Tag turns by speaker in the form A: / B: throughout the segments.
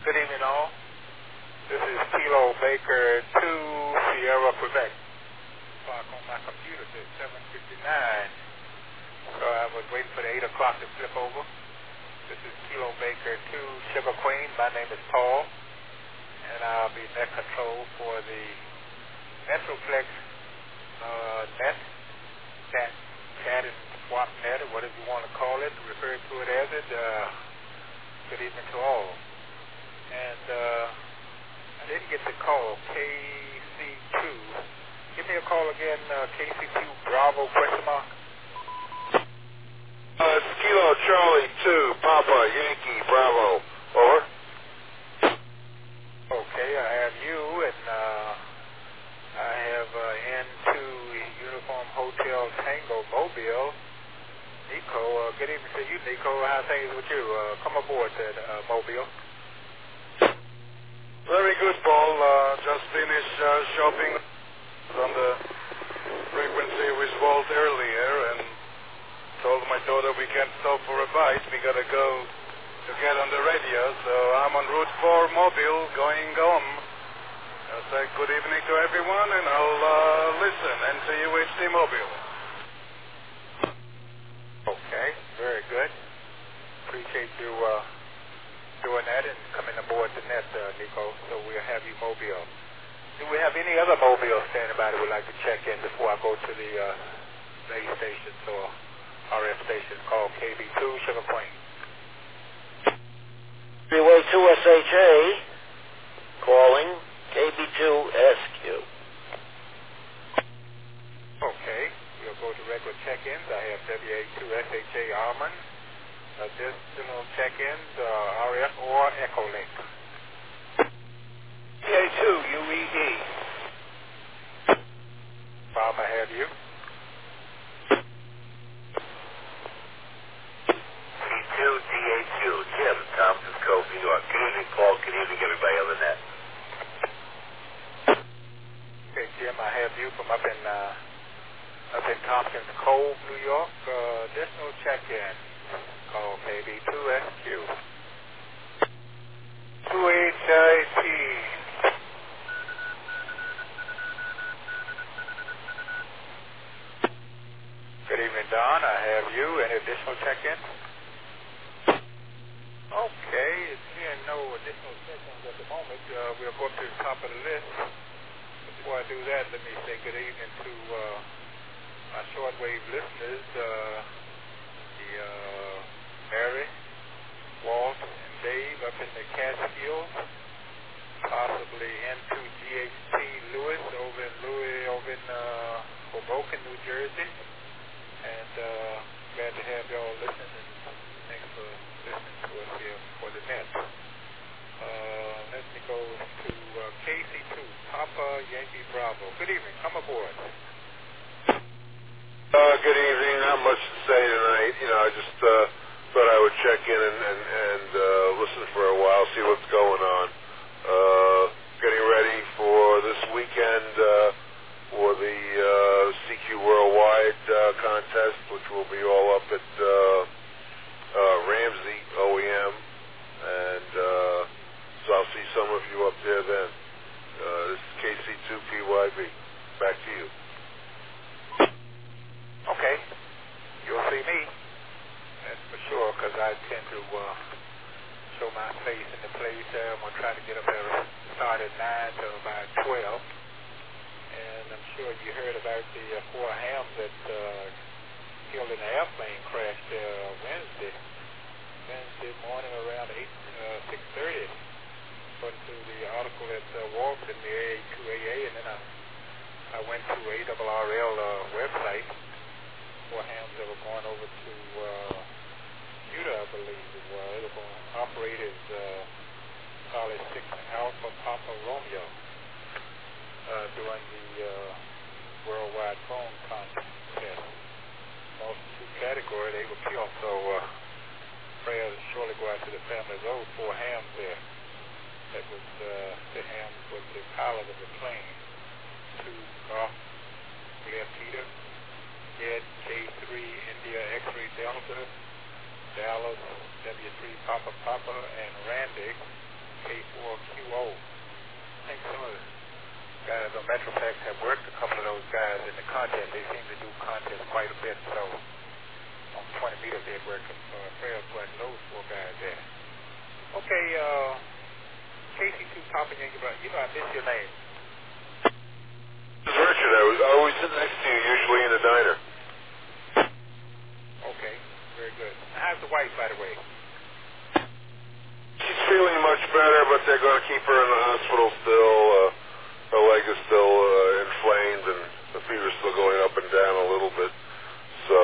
A: Good evening, all. This is Kilo Baker 2, Sierra, Quebec. Clock on my computer says 7:59. So I was waiting for the 8 o'clock to flip over. This is Kilo Baker 2, Sugar Queen. My name is Paul, and I'll be net control for the Metroplex net, chat and swap net, or whatever you want to call it, refer to it as it. Good evening to all. And I didn't get the call, KC2. Give me a call again, KC2 Bravo question mark.
B: It's Kilo Charlie 2, Papa Yankee Bravo. Over.
A: Okay, I have you, and I have N2 Uniform Hotel Tango Mobile. Nico, good evening to you, Nico. How things with you? Come aboard that Mobile.
B: Very good, Paul. Just finished shopping on the frequency with Walt earlier and told my daughter we can't stop for a bite. We got to go to get on the radio. So I'm on Route 4 Mobile going home. I'll say good evening to everyone and I'll listen. NTUHD Mobile.
A: Okay, very good. Appreciate you doing that and coming aboard the net, Nico. So we'll have you mobile. Do we have any other mobile standing by that would like to check in before I go to the base stations or RF stations called KB2 Sugar Queen?
C: Freeway 2SHA calling KB2SQ.
A: Okay, we'll go to regular check-ins. I have WA2SHA Almond. Additional check-ins, RF or Echolink.
B: PA2 UEE.
A: Bob, I have you.
D: P2 DA2 Jim, Thompson's Cove, New York. Good evening, Paul. Good evening, everybody on the net.
A: Okay, Jim, I have you from up in Tompkins Cove, New York. Additional check-in. Call KB2SQ. 2HIT. Good evening, Don. I have you. Any additional check-in? Okay, seeing no additional check-ins at the moment, we'll go up to the top of the list. Before I do that, let me say good evening to my shortwave listeners, Mary, Walt, and Dave up in the Catskills, possibly N2GHT Lewis over in Hoboken, New Jersey, and glad to have y'all listening, and thanks for listening to us here for the net. Let me go to KC2, Papa Yankee Bravo. Good evening, come aboard.
B: Good evening. Not much to say tonight. I just thought I would check in and listen for a while, see what's going on. Getting ready for this weekend for the CQ Worldwide contest, which will be all up at Ramsey OEM, and so I'll see some of you up there then. This is KC2PYB. Back to you.
A: Okay, you'll see me, that's for sure, because I tend to show my face in the place. I'm going to try to get up there, start at 9 till about 12, and I'm sure you heard about the 4 hams that killed in an airplane crash there Wednesday morning around 6:30, according to the article at Walt in the AA2AA, and then I went to ARRL website. 4 hams that were going over to Utah, I believe it was. They were going to operate as Charlie 6 Alpha Papa Romeo during the worldwide phone contest. Multitude category, they were killed, so prayers surely go out to the family of those 4 hams there. That was the hams was the pilot of the plane. 2 Golf, Peter, Ed K3 India X-ray Delta, Dallas W3 Papa and Randy Metroplex have worked a couple of those guys in the contest. They seem to do contests quite a bit, so on 20 meters they're working. So Freya's working those 4 guys there. Okay, Casey, too, popping in your butt. You know I miss your name.
B: This is Richard. I always sit next to you, usually in the diner.
A: Okay, very good. How's the wife, by the way?
B: She's feeling much better, but they're going to keep her in the hospital still. Her leg is still inflamed, and the fever's still going up and down a little bit. So,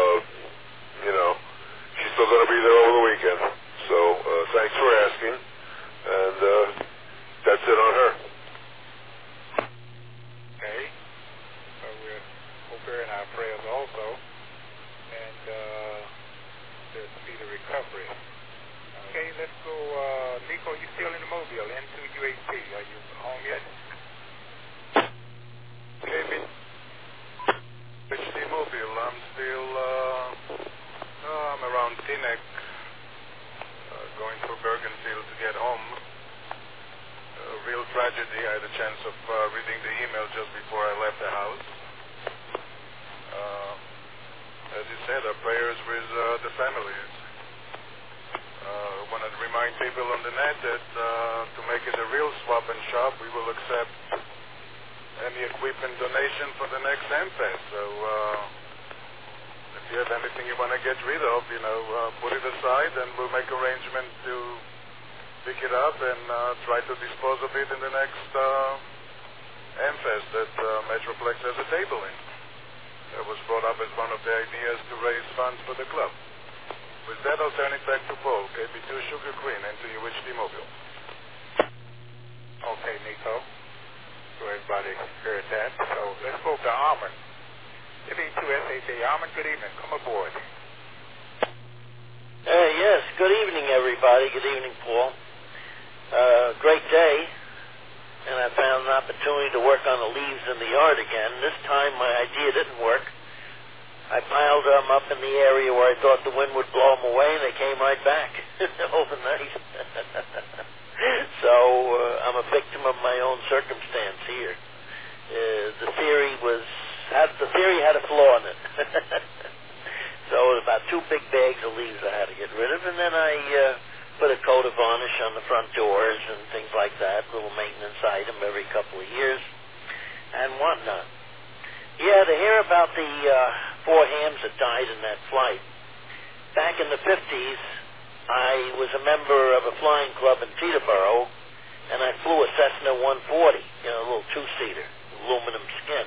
B: she's still going to be there over the weekend. So, thanks for asking. And that's it on her.
A: Okay. So we'll hope her in our prayers also. And to speedy recovery. Okay, let's go. Nico, you still in the Mobile, N2 UHP. Are you home yet?
B: Okay, HT Mobile. I'm still, I'm around Teaneck, going through Bergenfield to get home. Real tragedy. I had a chance of reading the email just before I left the house. As you said, our prayers with the families. I want to remind people on the net that to make it a real swap and shop, we will accept any equipment donation for the next AmFest. So if you have anything you want to get rid of, put it aside, and we'll make arrangement to pick it up and try to dispose of it in the next AmFest that Metroplex has a table in. That was brought up as one of the ideas to raise funds for the club. With that, I'll turn it back to Paul, KB2 Sugar Queen, and to UHT Mobile.
A: Okay, Nico. So everybody heard that. So let's go to Armand. ME2SHA. Armand, good evening. Come aboard.
C: Yes, good evening, everybody. Good evening, Paul. Great day, and I found an opportunity to work on the leaves in the yard again. This time my idea didn't work. I piled them up in the area where I thought the wind would blow them away, and they came right back overnight. So I'm a victim of my own circumstance here. The theory had a flaw in it. So it was about 2 big bags of leaves I had to get rid of, and then I put a coat of varnish on the front doors and things like that, little maintenance item every couple of years, and whatnot. Yeah, to hear about the 4 hams that died in that flight. Back in the 50s, I was a member of a flying club in Teterboro, and I flew a Cessna 140, a little 2-seater, aluminum skin.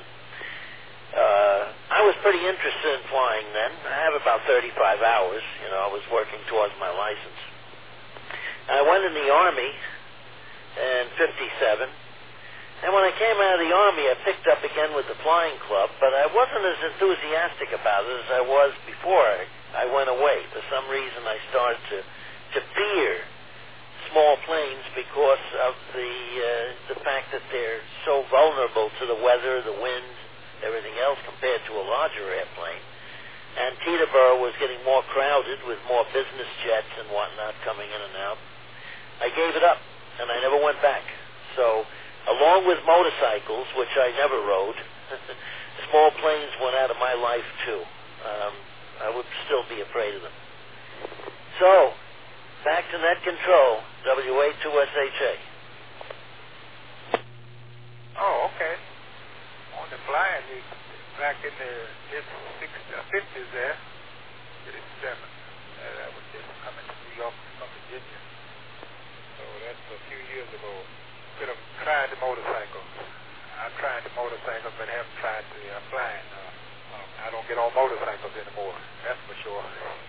C: I was pretty interested in flying then. I have about 35 hours. I was working towards my license. I went in the Army in 57, and when I came out of the Army, I picked up again with the flying club, but I wasn't as enthusiastic about it as I was before I went away. For some reason, I started to fear small planes because of the fact that they're so vulnerable to the weather, the wind, everything else compared to a larger airplane. And Teterboro was getting more crowded with more business jets and whatnot coming in and out. I gave it up, and I never went back. So, along with motorcycles, which I never rode, small planes went out of my life too. I would still be afraid of them. So, back to net control, WA2SHA.
A: Oh, okay. On the flying, back in the mid-50s there, 57. I was just coming to New York from Virginia. So that's a few years ago. Could have tried the motorcycle. I've tried the motorcycle, but haven't tried the flying. I don't get on motorcycles anymore, that's for sure.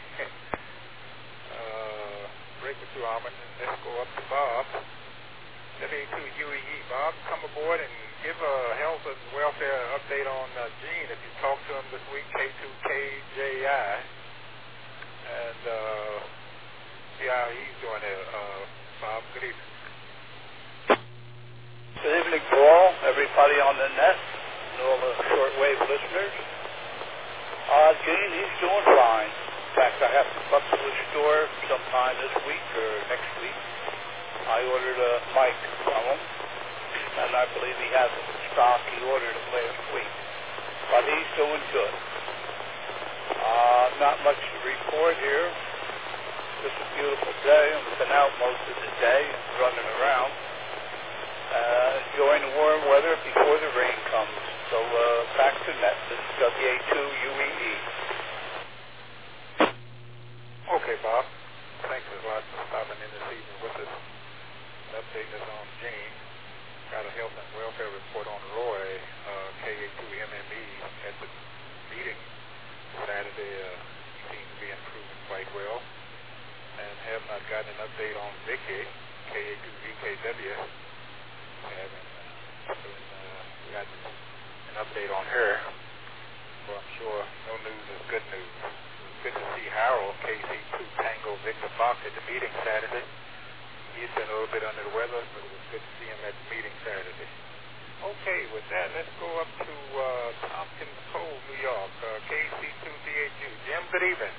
A: Break with you, Armand, and let's go up to Bob. WA2UEE. Bob, come aboard and give a health and welfare update on Gene. If you talk to him this week, K2KJI, and see how he's doing there. Bob, good evening.
E: Good evening, Paul, everybody on the net, and all the shortwave listeners. Gene, he's doing fine. In fact, I have to come to the store sometime this week or next week. I ordered a mic from him, and I believe he has it in stock. He ordered it last week. But he's doing good. Not much to report here. Just a beautiful day. I've been out most of the day running around, enjoying the warm weather before the rain comes. So back to net. This is WA2UEE.
A: Okay, Bob. Thanks a lot for stopping in this evening with us. Updating us on Gene. Got a health and welfare report on Roy, KA2MME at the meeting Saturday. He seems to be improving quite well. And have not gotten an update on Vicky, KA2VKW. Haven't gotten an update on her. Well, I'm sure no news is good news. It was good to see Harold, KC2 Tango Victor Fox at the meeting Saturday. He's been a little bit under the weather, but it was good to see him at the meeting Saturday. Okay, with that, let's go up to Tompkins Cove, New York, KC2DHU. Jim, good evening.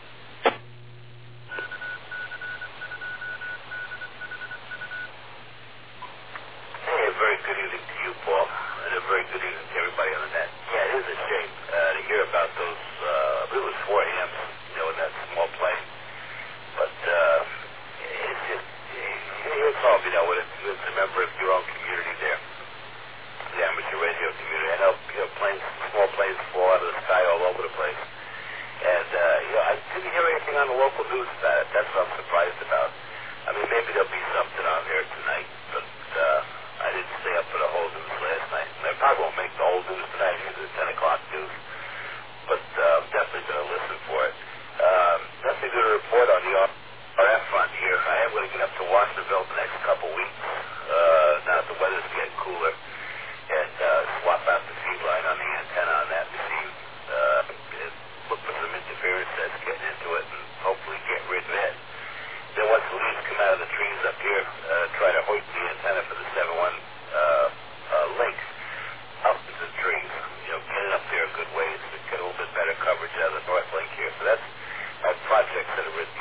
D: Hey, a very good evening to you, Paul, and a very good evening to everybody on the net. Yeah, it is a shame to hear about those, I believe it was 4 a.m., in that small plane. But it's just, it's all, it's a member of your own community there, the amateur radio community. I know, small planes fall out of the sky all over the place. And, I didn't hear anything on the local news about it. That's what I'm surprised about. I mean, maybe there'll be something on there tonight, but I didn't stay up for the whole news last night. And I probably won't make the whole news tonight, either the 10 o'clock news, but I'm definitely going to listen for it. Nothing to report on the RF front here. I am going to get up to Washingtonville the next couple weeks, now that the weather's getting cooler, and swap out the feed line on the antenna on that receive, look for some interference that's getting into it, and hopefully get rid of it. Then once the leaves come out of the trees up here, try to hoist the antenna for the 7-1 links up to the trees. Get it up there a good ways to get a little bit better coverage out of the north link here. So that's projects that are in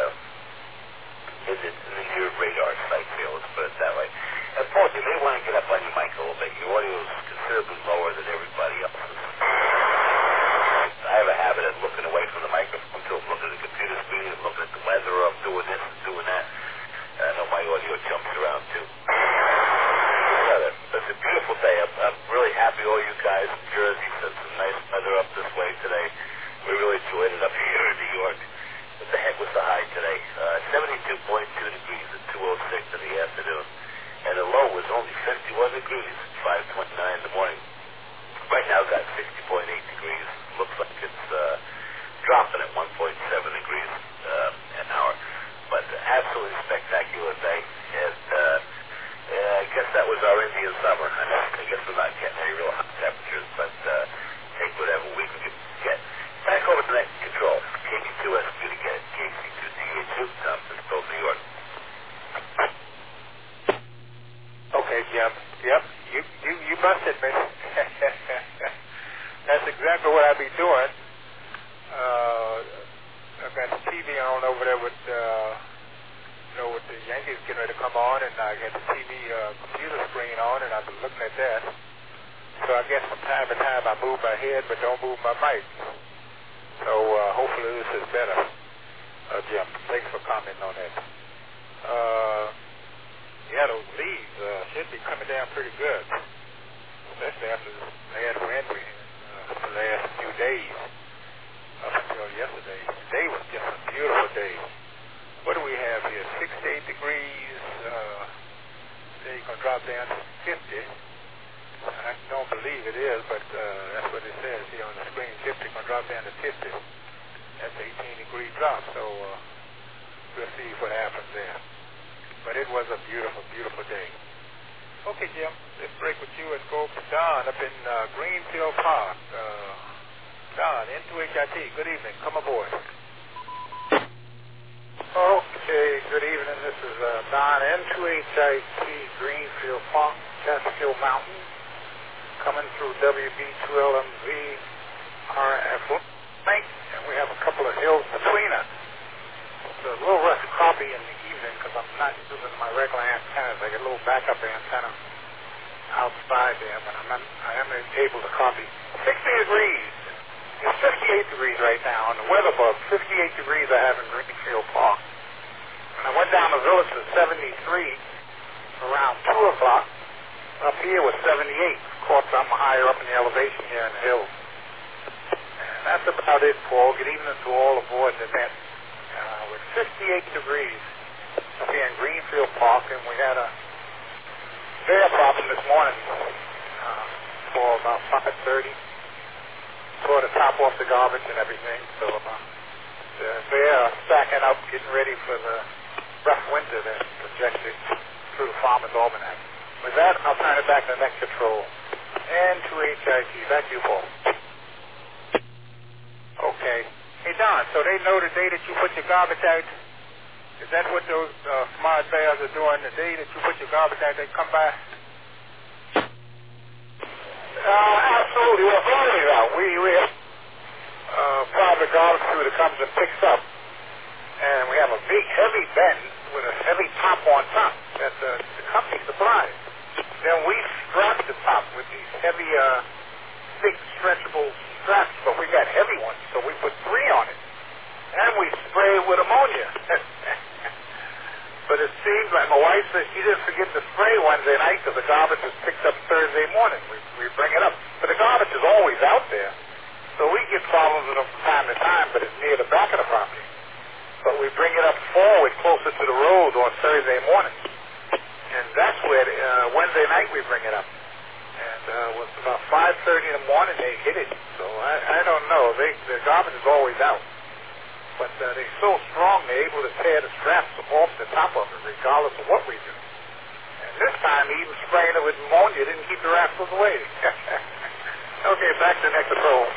D: the near radar site field, let's put it that way. And Paul, you may want to get up on your mic a little bit. Your audio is considerably lower than everybody else's. I have a habit of looking away from the microphone to looking at the computer screen and looking at the weather, or I'm doing this and doing that. I know my audio jumps around too. It's a beautiful day. I'm really happy all you guys in Jersey sent some nice weather up this way today. We really enjoyed it up here in New York. What the heck was the high today? 72.2 degrees at 2:06 in the afternoon. And the low was only 51 degrees at 5:29 in the morning. Right now got 60.8 degrees. Looks like it's dropping at 1.7 degrees an hour. But absolutely spectacular day. And I guess that was our Indian summer. I guess we're not getting any real hot temperatures, but take whatever we can get. Back over to net control. KD2SQ to get KC2DHU, Tompkins Cove, New York.
A: Okay, Jim. Yep, you busted me. That's exactly what I be doing. I've got the TV on over there with, with the Yankees getting ready to come on, and I got the TV computer screen on, and I've been looking at that. So I guess from time to time I move my head, but don't move my mic. So hopefully this is better. Jim, thanks for commenting on that. Yeah, those leaves should be coming down pretty good, especially after the bad wind we had the last few days up until yesterday. Today was just a beautiful day. What do we have here? 68 degrees. Today going to drop down to 50. I don't believe it is, but that's what it says here on the screen. 50 going to drop down to 50. That's an 18-degree drop, so we'll see what happens there. But it was a beautiful, beautiful day. Okay, Jim, let's break with you and go to Don up in Greenfield Park. Don, N2HIT, good evening. Come aboard.
F: Okay, good evening. This is Don, N2HIT, Greenfield Park, Catskill Mountain, coming through WB2LMV RF link, and we have a couple of hills between us. It's a little rough crappie in the evening because I'm not using my regular antennas. I get a little backup antenna outside there, but I am able to copy. 60 degrees. It's 58 degrees right now, and the weather bug, 58 degrees I have in Greenfield Park. When I went down to Village to 73 around 2 o'clock. Up here was 78. Of course, I'm higher up in the elevation here in the hills. And that's about it, Paul. Good evening to all aboard the event. With 58 degrees up here in Greenfield Park, and we had a bear problem this morning for about 5:30. Tore the top off the garbage and everything. So the bear stacking up, getting ready for the rough winter that's projected through the Farmers Almanac. With that, I'll turn it back to Net Control. And to HIT. Back to you, Paul.
A: Okay. Hey, Don, so they know the day that you put your garbage out? Is that what those smart bears are doing? The day that you put your garbage out, they come by?
F: Absolutely. Well, always out. We have private garbage crew that comes and picks up. And we have a big, heavy bin with a heavy top on top that the company supplies. Then we strap the top with these heavy, thick, stretchable straps, but we got heavy ones, so we put 3 on it. And we spray it with ammonia. But it seems like my wife said she didn't forget to spray Wednesday night because the garbage is picked up Thursday morning. We bring it up. But the garbage is always out there. So we get problems with them from time to time, but it's near the back of the property. But we bring it up forward closer to the road on Thursday morning. And that's where Wednesday night we bring it up. And it was about 5:30 in the morning they hit it. So I don't know. The garbage is always out. But they're so strong they're able to tear the straps off the top of it regardless of what we do. And this time even spraying it with ammonia didn't keep the rascals away. Okay, back to Net Control.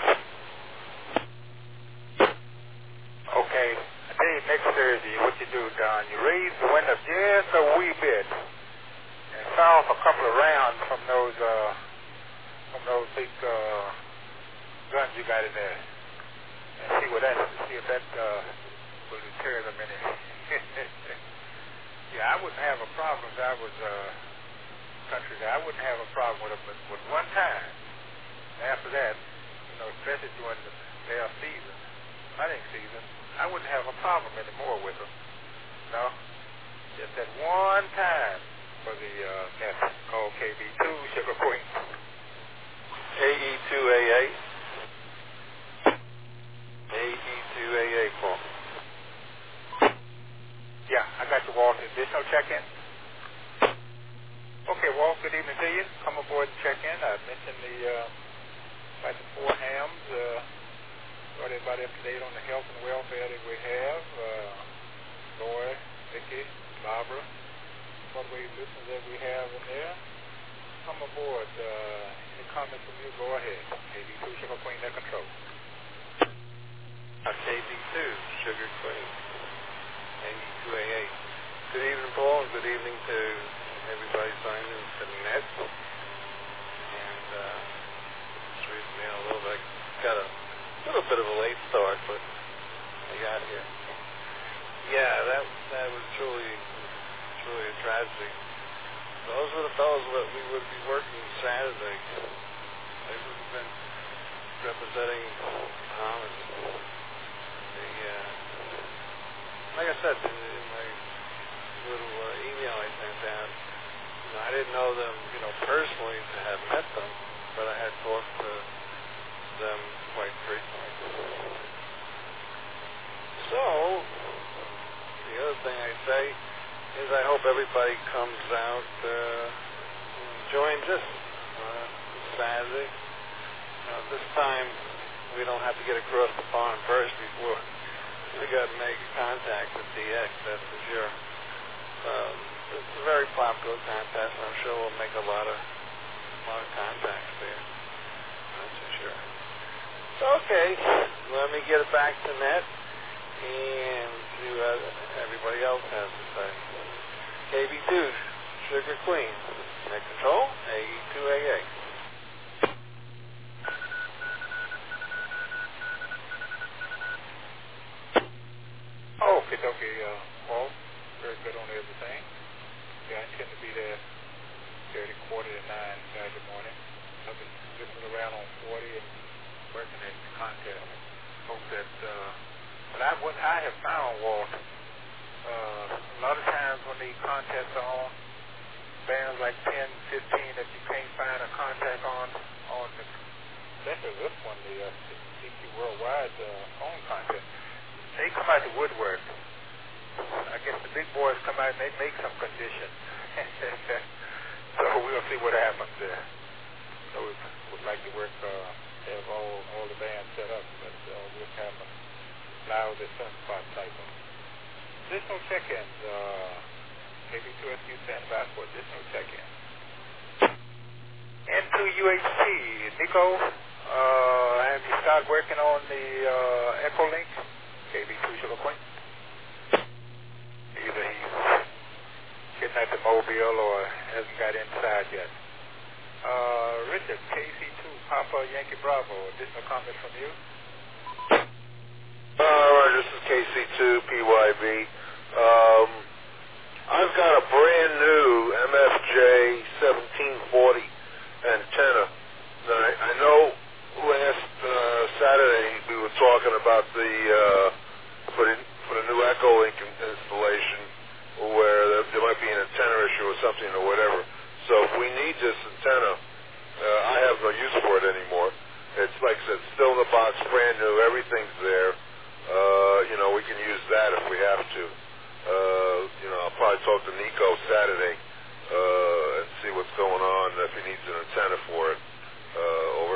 A: Okay. Hey, next Thursday, what you do, Don? You raise the window just a wee bit and fire off a couple of rounds from those big guns you got in there, and see if that will deter them any. Yeah, I wouldn't have a problem if I was country guy. I wouldn't have a problem with it, but with one time. After that, especially during the their season, hunting season, I wouldn't have a problem anymore with them. No, just that one time for the nest called KB2 Sugar Queen.
G: AE2AA. AE2AA, Paul.
A: Yeah, I got you, Walt. Additional check-in? Okay, Walt, good evening to you. Come aboard and check in. I mentioned about the 4 hams. Brought everybody up to date on the health and welfare that we have. Laura, Vicky, Barbara, Broadway listeners that we have in there. Come aboard. Any comments from you, go ahead. KB2 Sugar Queen, Net Control.
G: KB2 Sugar Queen. AE2AA. Good evening, Paul, and good evening to everybody signed in to the net. And just reading me a little bit. Got a little bit of a late start, but I got here. Yeah, that was truly a tragedy. Those were the fellows that we would be working Saturday. They would have been representing Bahamas. Like I said in my little email I sent out, I didn't know them, personally to have met them, but I had talked to them quite frequently. So, the other thing I say is I hope everybody comes out and joins us Saturday. This time we don't have to get across the pond first before we got to make contact with DX, that's for sure. It's a very popular contest, and I'm sure we'll make a lot of contacts there. That's for sure. So, okay, let me get it back to Net and see what everybody else has to say. KB2, Sugar Queen, Net Control, AE2AA.
A: Okay, Paul, very good on everything. Yeah, I intend to be there 30, quarter to 9 Saturday morning. I've been zipping around on 40 and working at the contest. Hope that, but what I have found, Walt, a lot of times when the contests are on, bands like 10, 15 that you can't find a contact on the, especially this one, the CQ Worldwide phone contest, they come out the woodwork. I guess the big boys come out and they make some conditions. So we'll see what happens there. So we would like to work, have all the bands set up, but we'll have a loud at some spot type of. Additional check-ins, KB2SQ standby for additional check-ins. N2UHC, Nico, have you started working on the Echo Link? KB2 Sugar Queen? Either he's getting at the mobile or hasn't got inside yet. Richard, KC2, Papa Yankee Bravo, additional comments from you?
H: All right, this is KC2, PYB. I've got a brand new MFJ 1740 antenna. Now, I know last Saturday we were talking about the for the new Echo Link installation where there might be an antenna issue or something or whatever. So if we need this antenna, I have no use for it anymore. It's like I said, still in the box, brand new, everything's there. We can use that if we have to. I'll probably talk to Nico Saturday and see what's going on, if he needs an antenna for it. Over.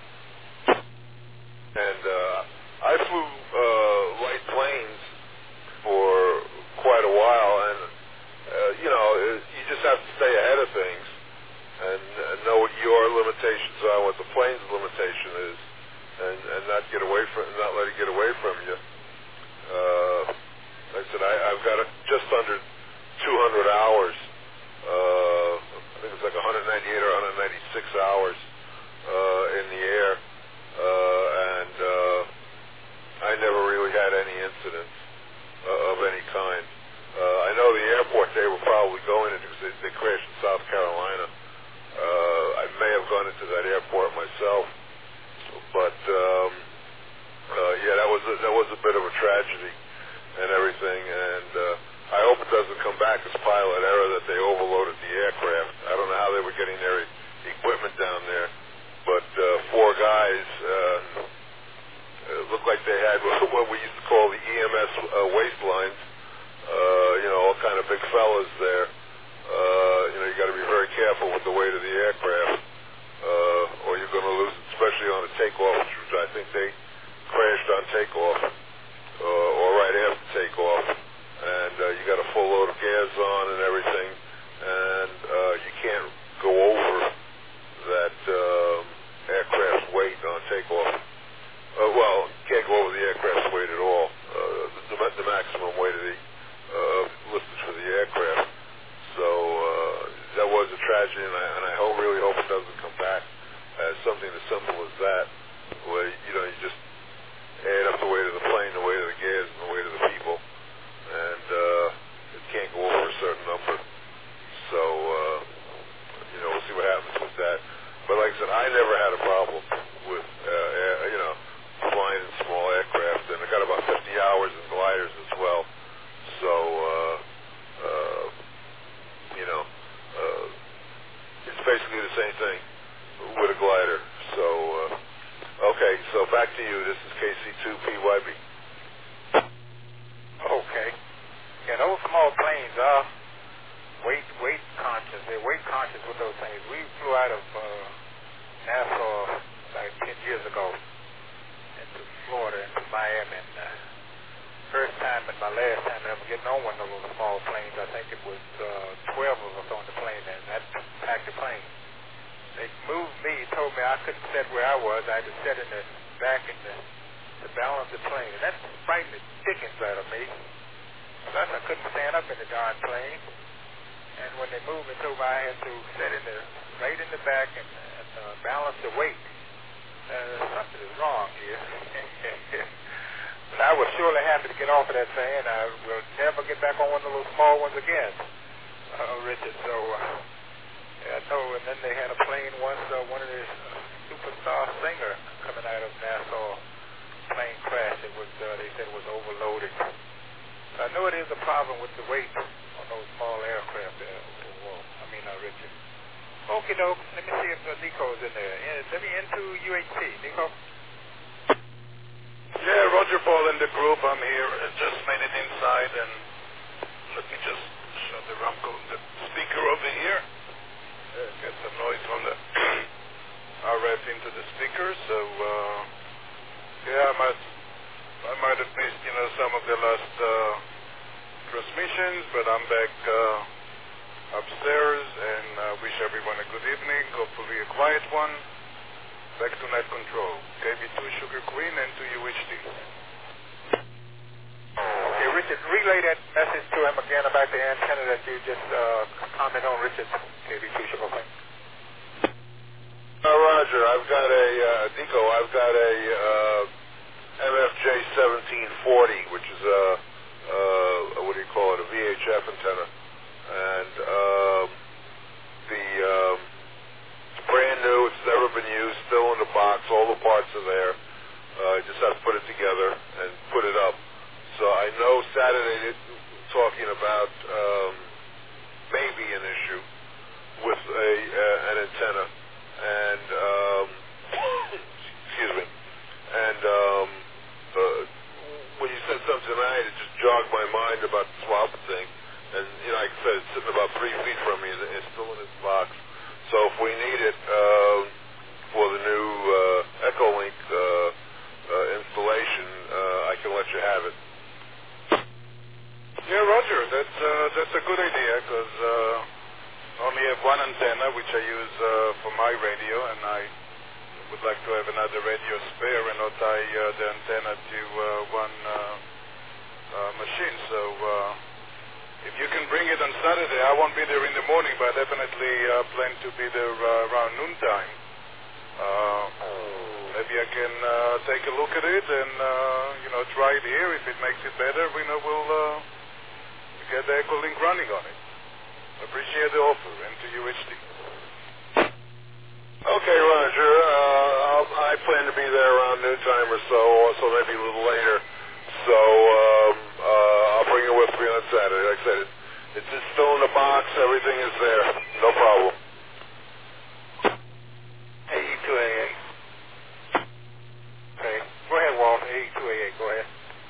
H: And I flew light planes for quite a while, and you just have to stay ahead of things and know what your limitations are, what the plane's limitation is, and not let it get away from you. Like I said, I've got just under 200 hours. I think it's like 198 or 196 hours in the air, and I never really had any incidents of any kind. I know the airport they were probably going into because they crashed in South Carolina. I may have gone into that airport myself, but that was a bit of a tragedy and everything. And I hope it doesn't come back as pilot error that they overloaded the aircraft. I don't know how they were getting their equipment down there, but 4 guys looked like they had what we used to call the EMS waistlines. All kind of big fellas there. You got to be very careful with the weight of the aircraft, or you're going to lose it, especially on a takeoff, which I think they crashed on takeoff, or right after takeoff. And you got a full load of gas on and everything, and you can't go over that aircraft's weight on takeoff. Can't go over the aircraft's weight at all. The maximum weight of the listed for the aircraft. So that was a tragedy, and I really hope it doesn't come back as something as simple as that, where you just add up the weight of the plane, the weight of the gas, and the weight of the people, and it can't go over a certain number. So we'll see what happens with that. But like I said, I never had a problem with flying in small aircraft, and I got about 50 hours in gliders as well. So it's basically the same thing with a glider. So okay, so back to you. This is KC2PYB.
A: Okay. Yeah, those small planes are weight conscious. They're weight conscious with those things. We flew out of Nassau like 10 years ago into Florida, into Miami, and first time and my last time ever getting on one of those small planes. I think it was 12 of us on the plane, and that packed the plane. They moved me, told me I couldn't sit where I was. I had to sit in the back to balance the plane, and that frightened the dickens out of me. Plus, I couldn't stand up in the darn plane. And when they moved me, told me I had to sit right in the back and balance the weight. Something is wrong here. But I was surely happy to get off of that thing. I will never get back on one of those small ones again, Richard. So I Oh, and then they had a plane once, one of the superstar singer coming out of Nassau, plane crash. It was, they said it was overloaded. I know it is a problem with the weight on those small aircraft there. Richard. Okie doke. Let me see if Nico's in there. Let me into UHC. Nico?
B: Yeah, Roger Paul in the group. I'm here. I just made it inside, and let me just shut the the speaker over here. Get some noise from the RF into the speaker. So, yeah, I might have missed, some of the last transmissions, but I'm back upstairs, and wish everyone a good evening, hopefully a quiet one. Back to net control. KB2 Sugar Queen and to UHD.
A: Okay, Richard, relay that message to him again about the antenna that you just commented on, Richard. KB2 Sugar Queen.
H: Roger, I've got Nico, I've got a MFJ 1740, which is what do you call it, a VHF antenna. And it's brand new, it's never been used, still in the box, all the parts are there. I just have to put it together and put it up. So I know Saturday they're talking about maybe an issue with an antenna. And, excuse me, and when you said something tonight, it just jogged my mind about the swap thing. And, like I said, it's sitting about 3 feet from me. It's still in its box. So if we need it for the new Echolink installation, I can let you have it.
B: Yeah, Roger, that's a good idea, because I only have one antenna, which I use for my radio, and I would like to have another radio spare and not tie the antenna to one machine. So if you can bring it on Saturday, I won't be there in the morning, but I definitely plan to be there around noontime. Maybe I can take a look at it and try it here. If it makes it better, we'll get the Echolink running on it. Appreciate the offer, and to UHD.
H: Okay, Roger. I plan to be there around noontime or so, also maybe a little later. So I'll bring it with me on Saturday. Like I said, it's just still in the box. Everything is there. No problem.
A: AE2AA. Okay. Go ahead, Walt. AE2AA. Go ahead.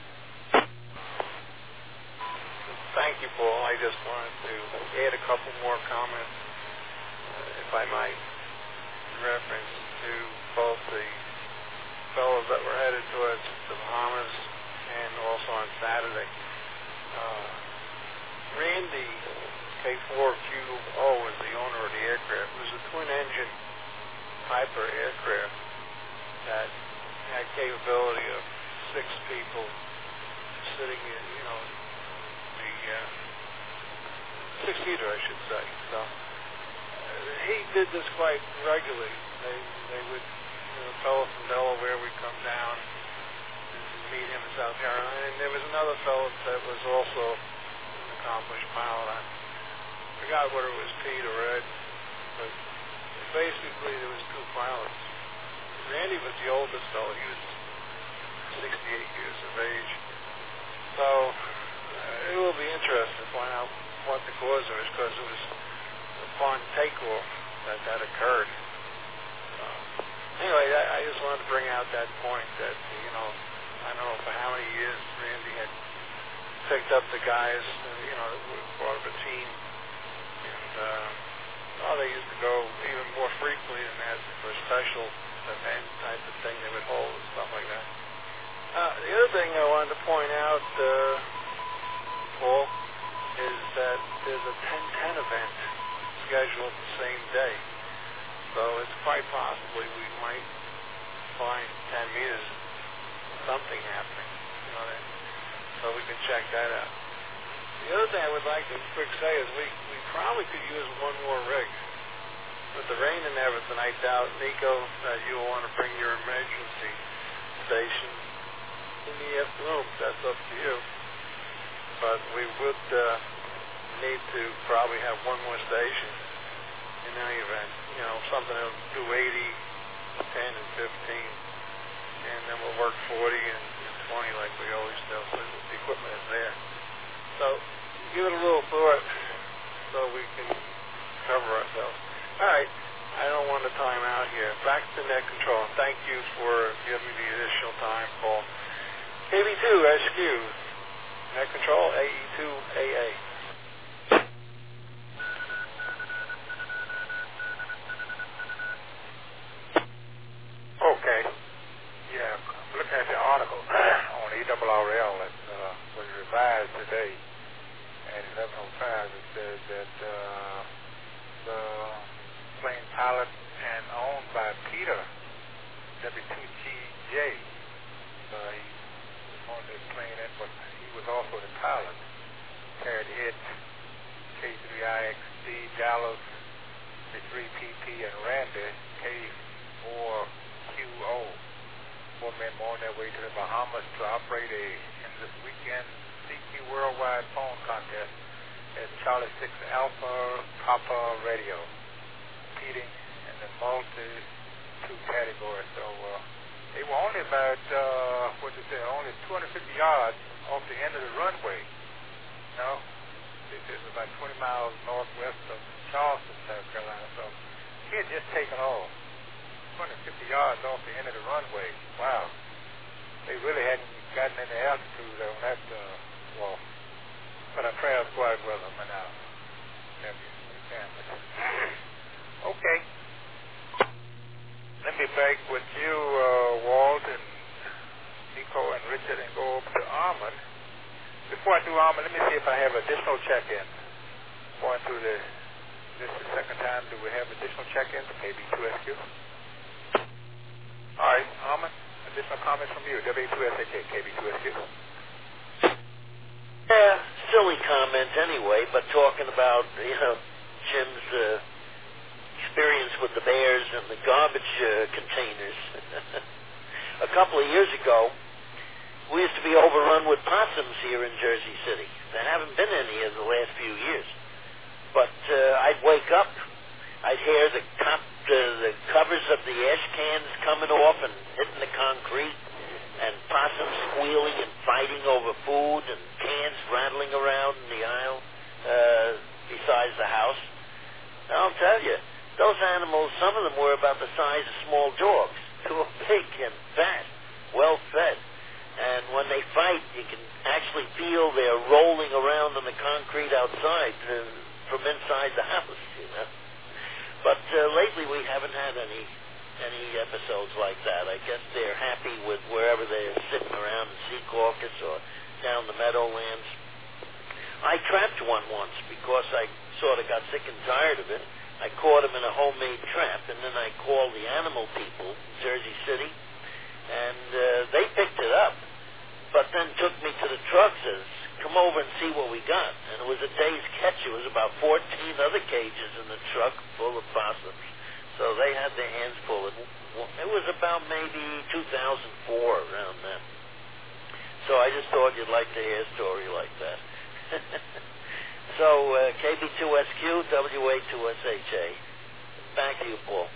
G: Thank you, Paul. I just wanted to add a couple more comments, if I might, in reference to both the fellows that were headed towards the Bahamas and also on Saturday. Randy K4QO is the owner of the aircraft. It was a twin-engine Piper aircraft that had capability of 6 people sitting in, the 6-seater, I should say. So he did this quite regularly. They would, a fellow from Delaware would come down and meet him in South Carolina, and there was another fellow that was also an accomplished pilot. I forgot whether it was Pete or Ed, but basically there was 2 pilots. Randy was the oldest fellow. He was 68 years of age. So it will be interesting to find out what the cause of it is, because it was upon takeoff that occurred. Anyway, I just wanted to bring out that point that, I don't know for how many years Randy had picked up the guys, that were part of a team. And they used to go even more frequently than that for a special event type of thing they would hold and stuff like that. The other thing I wanted to point out, Paul, is that there's a 10-10 event scheduled the same day. So it's quite possibly we might find 10 meters, something happening. So we can check that out. The other thing I would like to quick say is we probably could use one more rig. With the rain and everything, I doubt, Nico, that you'll want to bring your emergency station in the afternoon. That's up to you. But we would need to probably have one more station in any event. something that'll do 80, 10, and 15, and then we'll work 40 and 20 like we always do. So the equipment is there. So give it a little thought so we can cover ourselves. All right. I don't want to time out here. Back to net control. Thank you for giving me the additional time, Paul. KB2SQ, net control, AE2AA.
A: Okay. Yeah, I'm looking at the article on ERRL that was revised today at 11:05. It says that the plane pilot and owned by Peter W2GJ. He on this plane, but he was also the pilot. Carried it, K3IXD, Dallas, the 3PP, and Randy, K4QO. 4 men were on their way to the Bahamas to operate in this weekend CQ Worldwide phone contest at Charlie 6 Alpha Papa Radio, competing in the multi-2 category. So they were only about, only 250 yards off the end of the runway. No, this is about 20 miles northwest of Charleston, South Carolina. So he had just taken off 250 yards off the end of the runway. Wow. They really hadn't gotten any altitude on that walk. But our prayers quite with them and our families. Okay. Let me back with you, Walt and Nico and Richard, and go over to Armand. Before I do Armand, let me see if I have additional check-ins. Going through this is the second time. Do we have additional check-ins? KB2SQ. All right, Armand, additional comments from you. W2SAK, KB2SQ.
C: Yeah, silly comment anyway, but talking about, Jim's experience with the bears and the garbage containers. A couple of years ago, we used to be overrun with possums here in Jersey City. There haven't been any in the last few years. But I'd wake up, I'd hear the covers of the ash cans coming off and hitting the concrete, and possums squealing and fighting over food, and cans rattling around in the aisle besides the house. I'll tell you, those animals, some of them were about the size of small dogs. They were big and fat, well fed. And when they fight, you can actually feel they're rolling around on the concrete outside from inside the house, But lately we haven't had any episodes like that. I guess they're happy with wherever they're sitting around in Secaucus or down the Meadowlands. I trapped one once because I sort of got sick and tired of it. I caught him in a homemade trap, and then I called the animal people in Jersey City, and they picked it up, but then took me to the truck, says, come over and see what we got. And it was a day's catch. It was about 14 other cages in the truck full of possums. So they had their hands full. It was about maybe 2004, around then. So I just thought you'd like to hear a story like that. So, KB2SQ, WA2SHA. Back to you, Paul.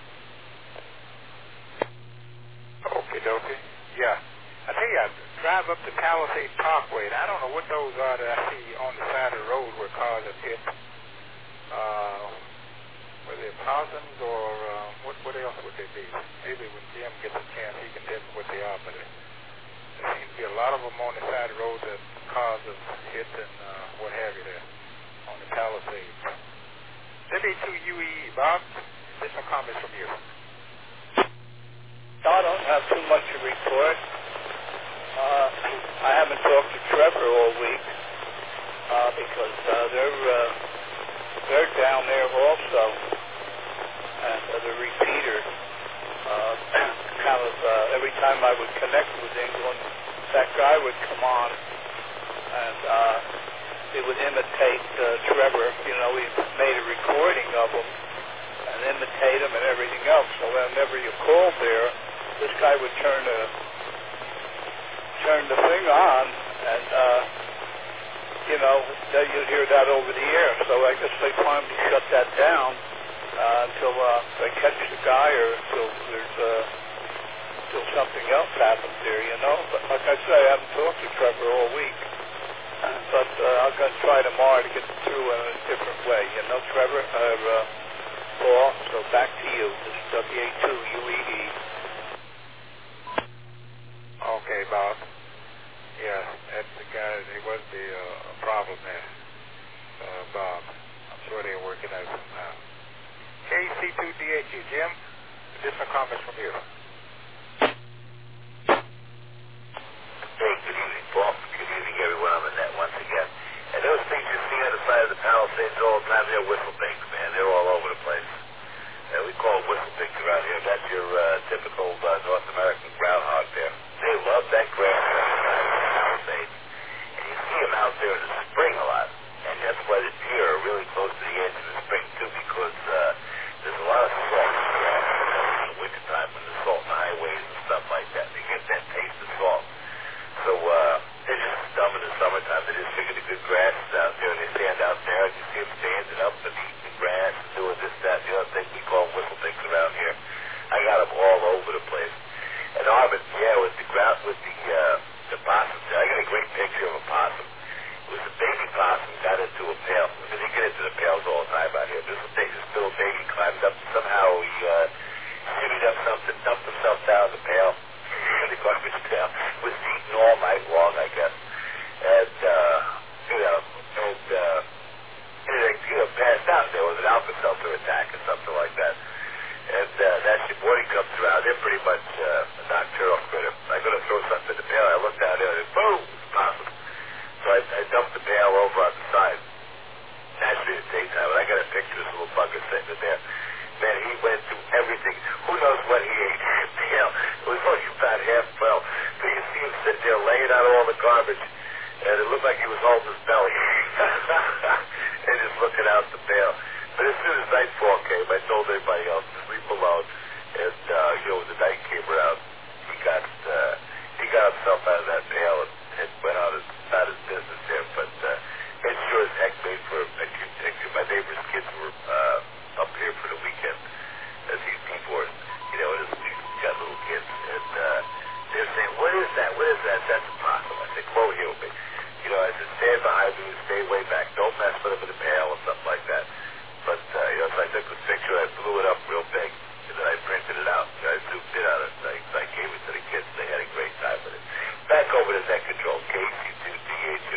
A: Okay, dokie. Yeah. I tell you, I drive up to Palisade Parkway, and I don't know what those are that I see on the side of the road where cars have hit. Were they possums or what else would they be? Maybe when Jim gets a chance, he can tell me what they are, but there seems to be a lot of them on the side of the road that cars have hit and what have you there on the Palisades. W2UE, Bob, additional comments from you.
E: I don't have too much to report. I haven't talked to Trevor all week because they're down there also, and the repeater kind of every time I would connect with England, that guy would come on and he would imitate Trevor. He made a recording of him and imitate him and everything else. So whenever you called there, this guy would turn the thing on, and you'd hear that over the air. So I guess they finally shut that down. until they catch the guy or until there's till something else happens there, you know. But like I say, I haven't talked to Trevor all week. But I'm going to try tomorrow to get through in a different way, you know, Trevor, Paul. So back to you. This is WA2UEE.
A: Okay, Bob. Yeah, that's the guy. There was the problem there, Bob. I'm sure they're working out some now. KC2DHU, Jim. Additional comments from you.
D: Hey, good evening, Paul. Good evening, everyone on the net once again. And those things you see on the side of the Palisades all the time, they're whistlepigs, man. They're all over the place. We call them whistlepigs around here. That's your typical North American groundhog there. They love that grass on the side of the Palisades. And you see them out there in the spring a lot. And that's why the deer are really close to the edge in the spring, too, because there's a lot of salt in the wintertime when there's salt in the highways and stuff like that. They get that taste of salt. So they're just dumb in the summertime. They just figure the good grass is out there, and they stand out there, and you see them standing up and eating the grass and doing this, that, and the other thing. We call them whistlepigs around here. I got them all over the place. And Arvin, yeah, with the possums, I got a great picture of a possum. It was a baby possum got into a pail. Because they get into the pails all the time out here. This little baby climbed up, somehow he shimmied up something, dumped himself down the pail. The garbage pail was eaten all night long, I guess. And, passed out. There was an Alka-Seltzer attack or something like that. And that's your morning comes around. They're pretty much a nocturnal critter. I'm going to throw something in the pail. I look down there and boom, it's possum. So I dumped the pail over on the side. Naturally in the daytime. And I got a picture of this little bugger sitting in there. Man, he went through everything. Who knows what he ate? It was only about half full. So you see him sitting there laying out all the garbage, and it looked like he was holding his belly. And just looking out the pail. But as soon as nightfall came, I told everybody else to sleep alone. And, when the night came around, he got himself out of that pail and went on about his business there. But it sure as heck made for a cute picture. My neighbor's kids were up here for the weekend as these people are, he's got little kids, and they're saying, what is that? What is that? That's a possum. I said, come over here with me. I said, stand behind me and stay way back. Don't mess with him in the pail or something like that. But, so I took this picture, I blew it up real big, and then I printed it out. I zoomed in on it, I gave it to the kids, and they had a great time with it. Back over to net control, KC2DHU.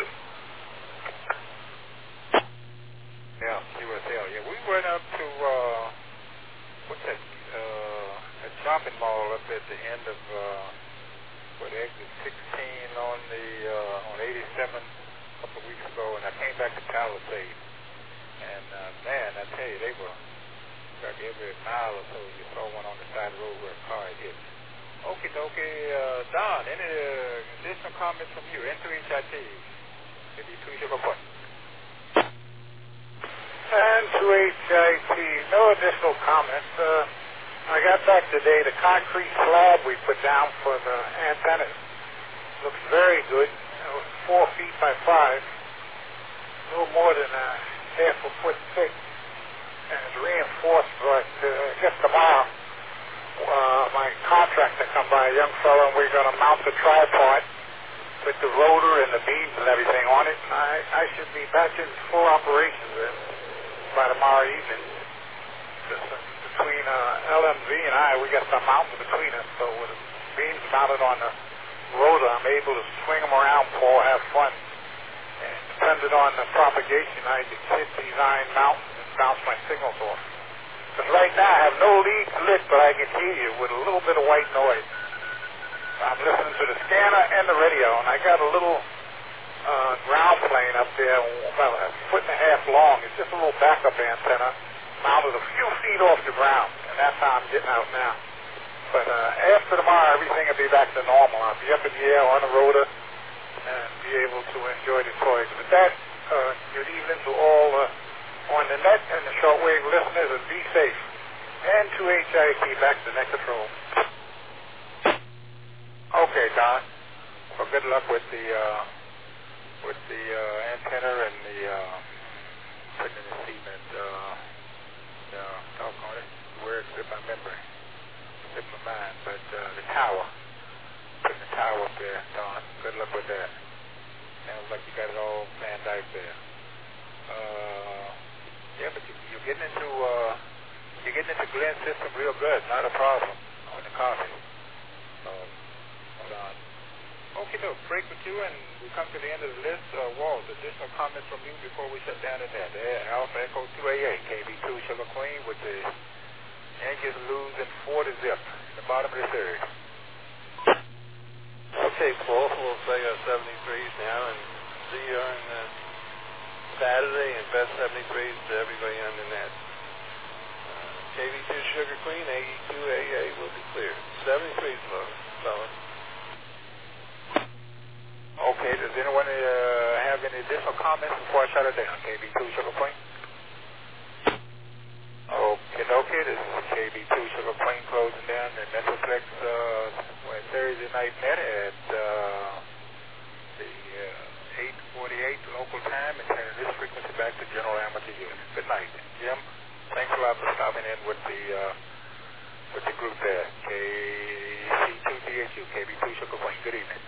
A: Yeah, QSL. Yeah, we went up to, what's that, a shopping mall up at the end of, exit 16 on 87 a couple of weeks ago, and I came back to Palisades. And, man, I tell you, they were, like every mile or so, you saw one on the side of the road where a car had hit. Okie dokie. Don, any additional comments from you? N2HIT. Maybe you tweet your point.
F: And to HIT, no additional comments. I got back today. The concrete slab we put down for the antenna looks very good. It was 4 feet by 5, a little more than half a foot thick, and it's reinforced. But I guess tomorrow, my contractor come by, a young fellow, and we're going to mount the tripod with the rotor and the beams and everything on it. And I should be back in full operations by tomorrow evening. Between LMV and I, we got some mountains between us, so with the beams mounted on the rotor, I'm able to swing them around, Paul, have fun. And depending on the propagation, I can hit these iron mountains and bounce my signals off. Because right now I have no leads lit, but I can hear you with a little bit of white noise. I'm listening to the scanner and the radio, and I got a little ground plane up there, about a foot and a half long. It's just a little backup antenna mounted a few feet off the ground, and that's how I'm getting out now. But after tomorrow, everything will be back to normal. I'll be up in the air on the rotor and be able to enjoy the toys. With that, good evening to all on the net and the shortwave listeners, and be safe. And to HIT, back to net control.
A: Okay, Don. Well, good luck with the antenna and the putting in the cement. Talk line, but the tower, putting the tower up there, Don. Good luck with that. Sounds like you got it all planned out there. Yeah, but you're getting into Glenn's system real good. Not a problem on the coffee. Hold on. Okay, no, break with you, and we come to the end of the list. Walt, additional comments from you before we shut down the net. Alpha Echo 288, KB2 Sugar Queen with the Yankees losing 4-0 in the bottom of the third.
G: Okay, Paul, we'll say 73s now, and see you on Saturday, and best 73s to everybody on the net. KB2 Sugar Queen, AE2AA will be clear. 73s, fellas.
A: Okay, does anyone have any additional comments before I shut it down? KB2 Sugar Queen? Okay, this is KB2 Sugar Queen closing down the Metroplex Thursday night net at the 8:48 local time, and turning this frequency back to general amateur use. Good night, Jim. Thanks a lot for stopping in with the group there. KC2DHU, KB2 Sugar Queen. Good evening.